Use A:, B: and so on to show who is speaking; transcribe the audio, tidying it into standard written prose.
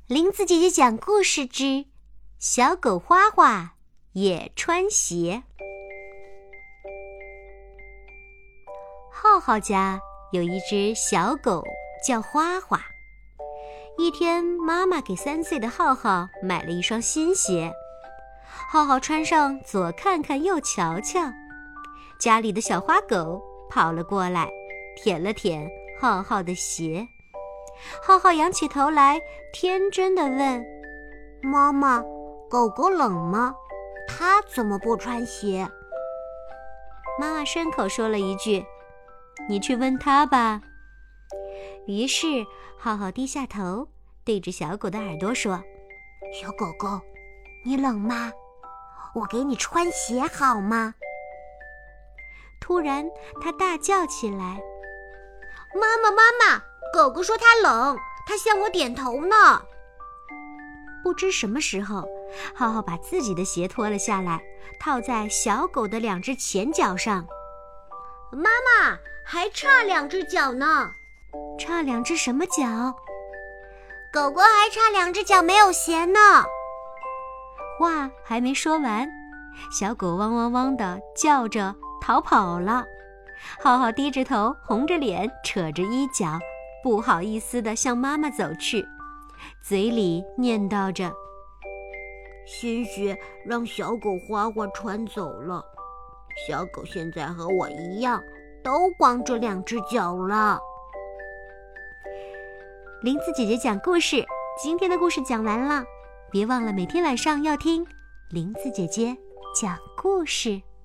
A: 林子姐姐讲故事之小狗花花也穿鞋。浩浩家有一只小狗叫花花。一天，妈妈给3岁的浩浩买了一双新鞋。浩浩穿上左看看右瞧瞧，家里的小花狗跑了过来，舔了舔浩浩的鞋。浩浩仰起头来，天真地问：
B: 妈妈，狗狗冷吗？它怎么不穿鞋？
A: 妈妈顺口说了一句：你去问它吧。于是浩浩低下头，对着小狗的耳朵说：
B: 小狗狗，你冷吗？我给你穿鞋好吗？
A: 突然他大叫起来：
B: 妈妈，狗狗说它冷，它向我点头呢。
A: 不知什么时候，浩浩把自己的鞋脱了下来，套在小狗的2只前脚上。
B: 妈妈，还差2只脚呢。
A: 差2只什么脚？
B: 狗狗还差2只脚没有鞋呢。
A: 话还没说完，小狗汪汪汪地叫着逃跑了。浩浩低着头，红着脸，扯着衣角，不好意思地向妈妈走去，嘴里念叨着：
B: 新鞋让小狗花花穿走了，小狗现在和我一样，都光着2只脚了。
A: 林子姐姐讲故事，今天的故事讲完了，别忘了每天晚上要听林子姐姐讲故事。